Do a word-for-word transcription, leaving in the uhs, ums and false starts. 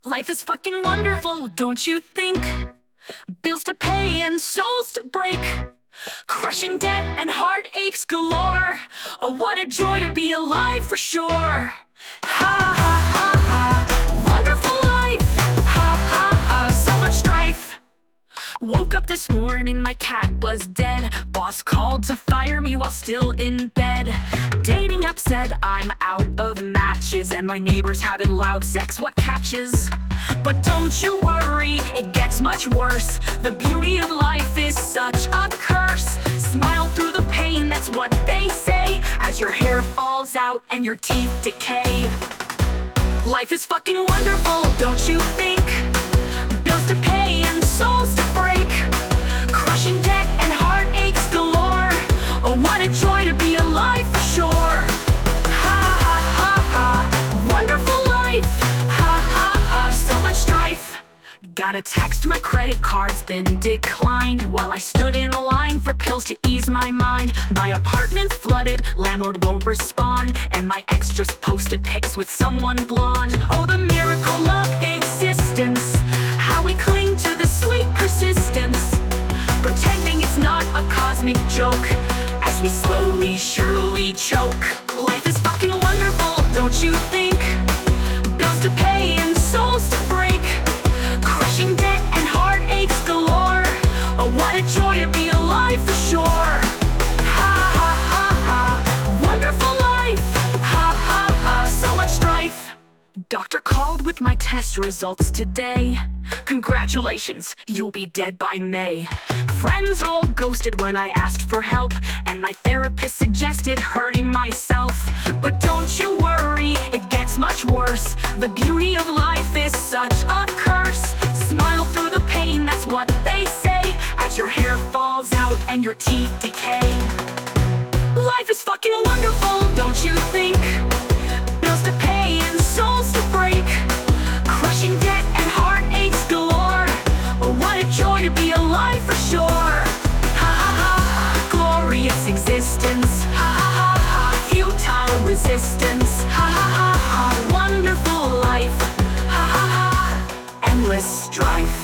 Life is fucking wonderful, don't you think? Bills to pay and souls to break, crushing debt and heartaches galore. Oh, what a joy to be alive for sure. Ha ha ha ha, wonderful life. Ha ha ha, so much strife. Woke up this morning, my cat was dead. Boss called to fire me while still in bed. Dating app said I'm out of matches, and my neighbors having loud sex, what catches? But don't you worry, it gets much worse. The beauty of life is such a curse. Smile through the pain, that's what they say, as your hair falls out and your teeth decay. Life is fucking wonderful, don't you think? Bills to pay and souls to break, crushing debt and heartaches galore. Oh, what a joy to be alive for sure. Ha ha ha ha, wonderful life. Ha ha ha, so much strife. Got a text, my credit card's been declined, while I stood in a line for pills to ease my mind. My apartment's flooded, landlord won't respond, and my ex just posted pics with someone blonde. Oh, the miracle of existence, how we cling to the sweet persistence, pretending it's not a cosmic joke, as we slowly, surely choke. Life is fucking wonderful, don't you think? Bills to pay and souls to break, crushing debt and heartaches galore. Oh, what a joy to be alive for sure. Ha ha ha ha, wonderful life. Ha ha ha, so much strife. Doctor called with my test results today. Congratulations, you'll be dead by May. Friends all ghosted when I asked for help, and my therapist suggested hurting myself. But don't you worry, it gets much worse. The beauty of life is such a curse. Smile through the pain, that's what they say, as your hair falls out and your teeth decay. Life is fucking wonderful, don't you think? Bills to pay and souls to break, crushing debt and heartaches galore. Oh, what a joy to be alive for sure. Ha ha ha, glorious existence. Ha ha ha, futile resistance. Ha ha ha ha, wonderful life. Ha ha ha, endless strife.